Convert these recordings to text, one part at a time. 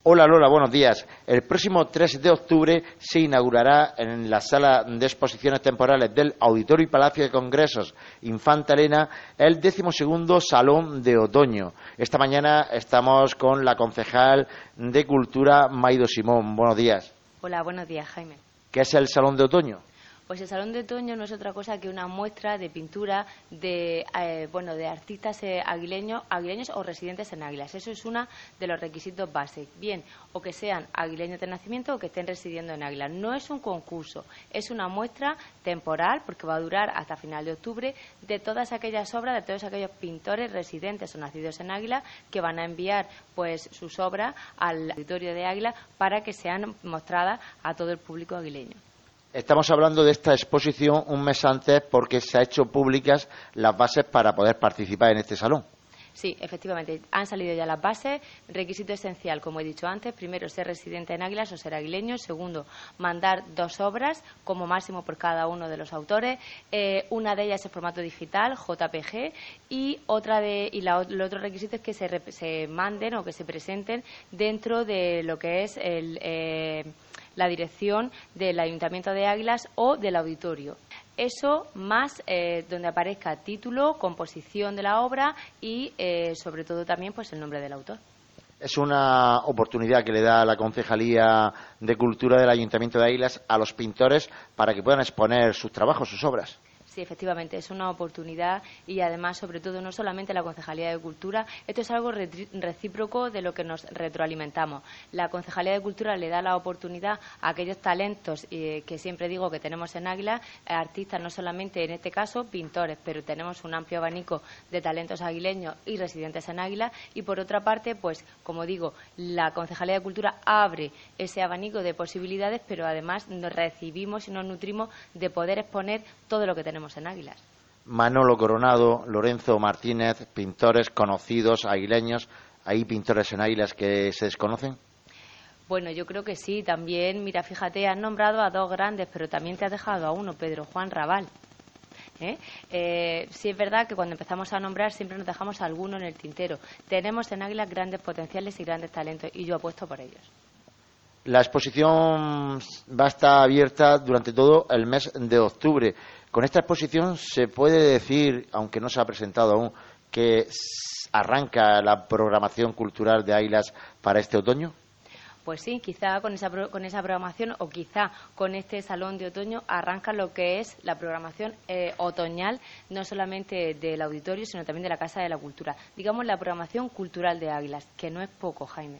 Hola Lola, buenos días. El próximo 3 de octubre se inaugurará en la sala de exposiciones temporales del Auditorio y Palacio de Congresos Infanta Elena el 12º Salón de Otoño. Esta mañana estamos con la concejal de Cultura, Maido Simón. Buenos días. Hola, buenos días, Jaime. ¿Qué es el Salón de Otoño? Pues el Salón de Otoño no es otra cosa que una muestra de pintura de artistas aguileños o residentes en Águilas. Eso es uno de los requisitos básicos. Bien, o que sean aguileños de nacimiento o que estén residiendo en Águilas. No es un concurso, es una muestra temporal, porque va a durar hasta final de octubre, de todas aquellas obras, de todos aquellos pintores residentes o nacidos en Águilas que van a enviar pues sus obras al auditorio de Águilas para que sean mostradas a todo el público aguileño. Estamos hablando de esta exposición un mes antes porque se han hecho públicas las bases para poder participar en este salón. Sí, efectivamente, han salido ya las bases. Requisito esencial, como he dicho antes: primero, ser residente en Águilas o ser aguileño. Segundo, mandar 2 obras como máximo por cada uno de los autores. Una de ellas en formato digital, JPG, y el otro requisito es que se manden o que se presenten dentro de lo que es la dirección del Ayuntamiento de Águilas o del auditorio. Eso más donde aparezca título, composición de la obra y sobre todo también pues el nombre del autor. Es una oportunidad que le da la Concejalía de Cultura del Ayuntamiento de Águilas a los pintores para que puedan exponer sus trabajos, sus obras. Sí, efectivamente, es una oportunidad y además, sobre todo, no solamente la Concejalía de Cultura, esto es algo recíproco de lo que nos retroalimentamos. La Concejalía de Cultura le da la oportunidad a aquellos talentos que siempre digo que tenemos en Águilas, artistas, no solamente en este caso pintores, pero tenemos un amplio abanico de talentos aguileños y residentes en Águilas, y por otra parte, pues como digo, la Concejalía de Cultura abre ese abanico de posibilidades, pero además nos recibimos y nos nutrimos de poder exponer todo lo que tenemos en Águilas. Manolo Coronado, Lorenzo Martínez, pintores conocidos, aguileños. ¿Hay pintores en Águilas que se desconocen? Bueno, yo creo que sí. También, mira, fíjate, has nombrado a 2 grandes, pero también te has dejado a uno, Pedro Juan Raval. Sí, es verdad que cuando empezamos a nombrar siempre nos dejamos a alguno en el tintero. Tenemos en Águilas grandes potenciales y grandes talentos, y yo apuesto por ellos. La exposición va a estar abierta durante todo el mes de octubre. Con esta exposición se puede decir, aunque no se ha presentado aún, que arranca la programación cultural de Águilas para este otoño. Pues sí, quizá con esa programación o quizá con este Salón de Otoño arranca lo que es la programación otoñal, no solamente del auditorio, sino también de la Casa de la Cultura. Digamos la programación cultural de Águilas, que no es poco, Jaime.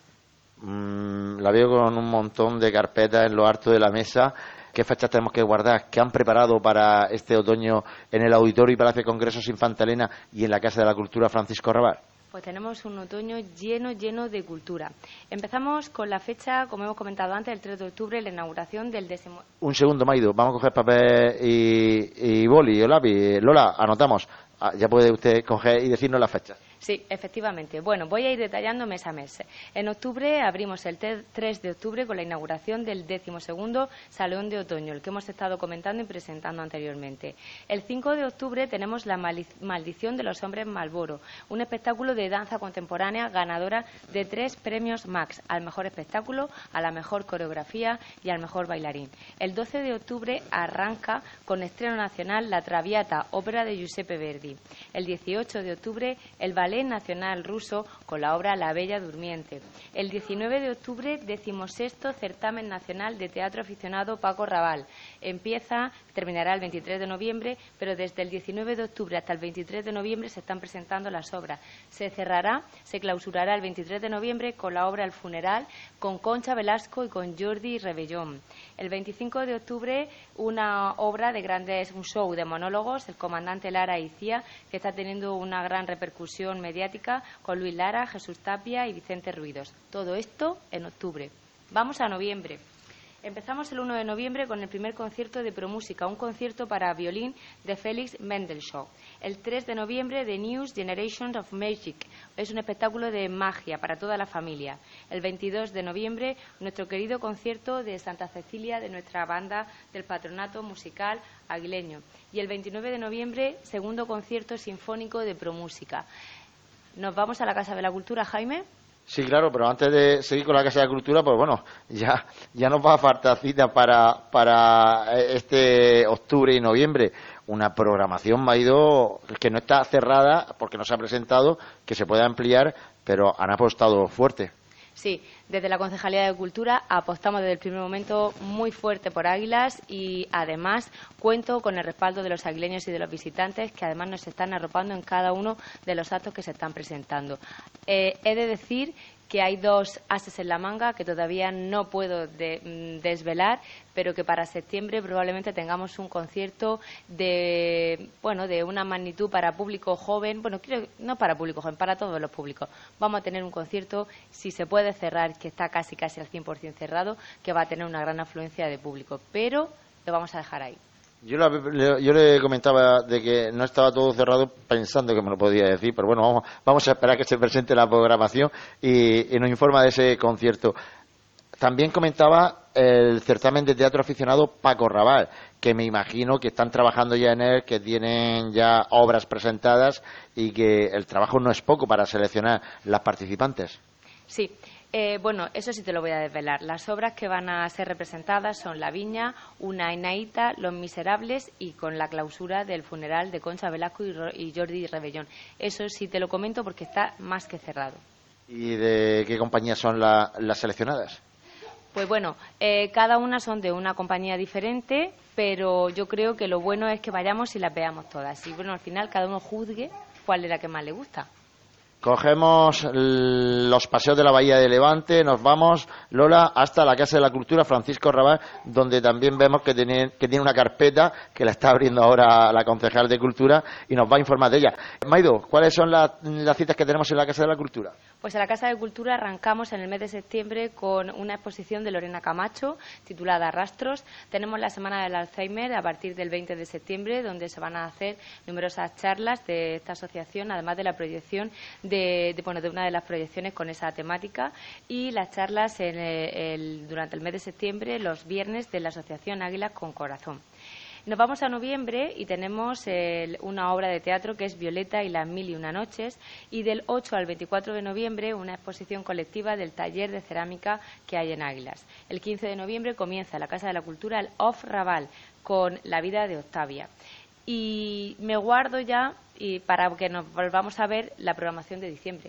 La veo con un montón de carpetas en lo alto de la mesa. ¿Qué fechas tenemos que guardar? ¿Qué han preparado para este otoño en el Auditorio y Palacio de Congresos Infanta Elena y en la Casa de la Cultura Francisco Arrabal? Pues tenemos un otoño lleno de cultura. Empezamos con la fecha, como hemos comentado antes, el 3 de octubre, la inauguración del 10º... Un segundo, Maido. Vamos a coger papel y boli o lápiz. Lola, anotamos. Ya puede usted coger y decirnos la fecha. Sí, efectivamente. Bueno, voy a ir detallando mes a mes. En octubre abrimos el 3 de octubre con la inauguración del 12º Salón de Otoño, el que hemos estado comentando y presentando anteriormente. El 5 de octubre tenemos La Maldición de los Hombres Malboro, un espectáculo de danza contemporánea ganadora de 3 premios Max, al mejor espectáculo, a la mejor coreografía y al mejor bailarín. El 12 de octubre arranca con estreno nacional La Traviata, ópera de Giuseppe Verdi. El 18 de octubre el Ballet Nacional Ruso con la obra La Bella Durmiente. El 19 de octubre, 16º Certamen Nacional de Teatro Aficionado Paco Raval. Terminará el 23 de noviembre, pero desde el 19 de octubre hasta el 23 de noviembre se están presentando las obras. Se clausurará el 23 de noviembre con la obra El Funeral, con Concha Velasco y con Jordi Rebellón. El 25 de octubre, una obra un show de monólogos, El Comandante Lara y Cía, que está teniendo una gran repercusión mediática con Luis Lara, Jesús Tapia y Vicente Ruidos. Todo esto en octubre. Vamos a noviembre. Empezamos el 1 de noviembre con el primer concierto de Promúsica, un concierto para violín de Félix Mendelssohn. El 3 de noviembre, The New Generations of Magic. Es un espectáculo de magia para toda la familia. El 22 de noviembre, nuestro querido concierto de Santa Cecilia de nuestra banda del Patronato Musical Aguileño. Y el 29 de noviembre, segundo concierto sinfónico de Promúsica. ¿Nos vamos a la Casa de la Cultura, Jaime? Sí, claro, pero antes de seguir con la Casa de la Cultura, pues bueno, ya nos va a faltar cita para este octubre y noviembre. Una programación, Maido, que no está cerrada porque no se ha presentado, que se puede ampliar, pero han apostado fuerte. Sí, desde la Concejalía de Cultura apostamos desde el primer momento muy fuerte por Águilas y además cuento con el respaldo de los aguileños y de los visitantes que además nos están arropando en cada uno de los actos que se están presentando. He de decir que hay dos ases en la manga que todavía no puedo desvelar, pero que para septiembre probablemente tengamos un concierto de una magnitud para público joven, no para público joven, para todos los públicos. Vamos a tener un concierto, si se puede cerrar, que está casi al 100% cerrado, que va a tener una gran afluencia de público, pero lo vamos a dejar ahí. Yo le comentaba de que no estaba todo cerrado pensando que me lo podía decir, pero bueno, vamos a esperar que se presente la programación y nos informa de ese concierto. También comentaba el certamen de teatro aficionado Paco Raval, que me imagino que están trabajando ya en él, que tienen ya obras presentadas y que el trabajo no es poco para seleccionar las participantes. Sí. Eso sí te lo voy a desvelar. Las obras que van a ser representadas son La Viña, Una Enaíta, Los Miserables y con la clausura del funeral de Concha Velasco y Jordi Rebellón. Eso sí te lo comento porque está más que cerrado. ¿Y de qué compañías son las seleccionadas? Pues bueno, cada una son de una compañía diferente, pero yo creo que lo bueno es que vayamos y las veamos todas. Y bueno, al final cada uno juzgue cuál es la que más le gusta. Cogemos los paseos de la Bahía de Levante, nos vamos, Lola, hasta la Casa de la Cultura Francisco Raval, donde también vemos que tiene una carpeta que la está abriendo ahora la concejal de Cultura y nos va a informar de ella. Maido, ¿cuáles son las citas que tenemos en la Casa de la Cultura? Pues en la Casa de Cultura arrancamos en el mes de septiembre con una exposición de Lorena Camacho titulada Rastros. Tenemos la Semana del Alzheimer a partir del 20 de septiembre, donde se van a hacer numerosas charlas de esta asociación, además de la proyección de una de las proyecciones con esa temática, y las charlas durante el mes de septiembre, los viernes, de la Asociación Águilas con Corazón. Nos vamos a noviembre y tenemos una obra de teatro que es Violeta y las 1001 noches, y del 8 al 24 de noviembre una exposición colectiva del taller de cerámica que hay en Águilas. El 15 de noviembre comienza en la Casa de la Cultura el Off Raval con La vida de Octavia. Y me guardo ya para que nos volvamos a ver la programación de diciembre.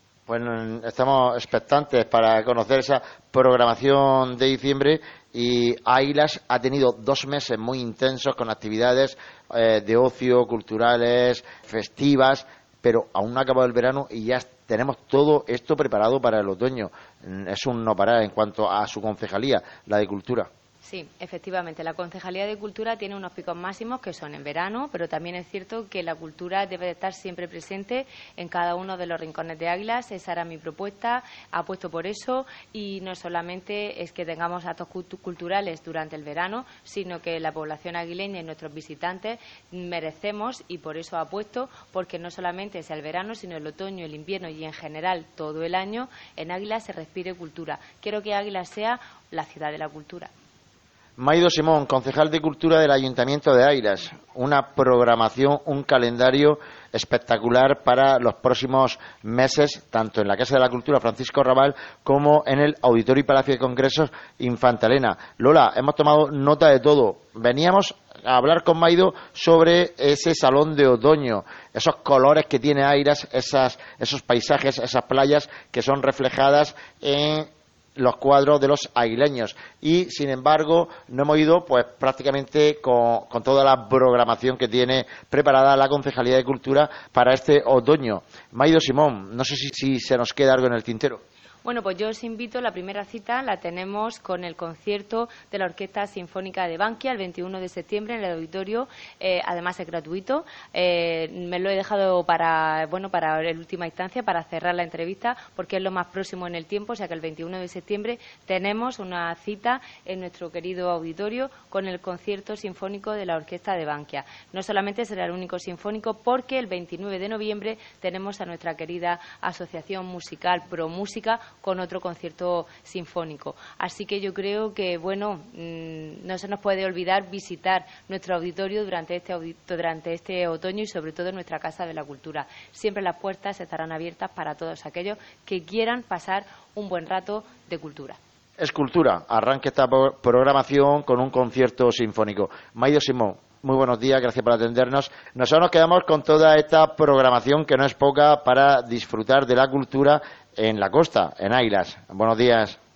Bueno, estamos expectantes para conocer esa programación de diciembre. Y Águilas ha tenido 2 meses muy intensos con actividades de ocio, culturales, festivas, pero aún no ha acabado el verano y ya tenemos todo esto preparado para el otoño. Es un no parar en cuanto a su concejalía, la de Cultura. Sí, efectivamente. La Concejalía de Cultura tiene unos picos máximos que son en verano, pero también es cierto que la cultura debe de estar siempre presente en cada uno de los rincones de Águilas. Esa era mi propuesta, apuesto por eso, y no solamente es que tengamos actos culturales durante el verano, sino que la población aguileña y nuestros visitantes merecemos, y por eso apuesto, porque no solamente sea el verano, sino el otoño, el invierno y en general todo el año, en Águilas se respire cultura. Quiero que Águilas sea la ciudad de la cultura. Maido Simón, concejal de Cultura del Ayuntamiento de Águilas. Una programación, un calendario espectacular para los próximos meses, tanto en la Casa de la Cultura Francisco Raval como en el Auditorio y Palacio de Congresos Infanta Elena. Lola, hemos tomado nota de todo. Veníamos a hablar con Maido sobre ese salón de otoño, esos colores que tiene Águilas, esos paisajes, esas playas que son reflejadas en los cuadros de los aguileños, y sin embargo no hemos ido pues prácticamente con toda la programación que tiene preparada la Concejalía de Cultura para este otoño. Maido Simón, no sé si se nos queda algo en el tintero. Bueno, pues yo os invito, la primera cita la tenemos con el concierto de la Orquesta Sinfónica de Bankia el 21 de septiembre en el auditorio, además es gratuito. Me lo he dejado para la última instancia, para cerrar la entrevista, porque es lo más próximo en el tiempo, o sea que el 21 de septiembre tenemos una cita en nuestro querido auditorio con el concierto sinfónico de la Orquesta de Bankia. No solamente será el único sinfónico, porque el 29 de noviembre tenemos a nuestra querida Asociación Musical ProMúsica con otro concierto sinfónico. Así que yo creo que, bueno, no se nos puede olvidar visitar nuestro auditorio durante este otoño y sobre todo nuestra Casa de la Cultura. Siempre las puertas estarán abiertas para todos aquellos que quieran pasar un buen rato de cultura. Escultura, arranque esta programación con un concierto sinfónico. Maido Simón, muy buenos días, gracias por atendernos. Nosotros nos quedamos con toda esta programación que no es poca para disfrutar de la cultura en la costa, en Águilas. Buenos días.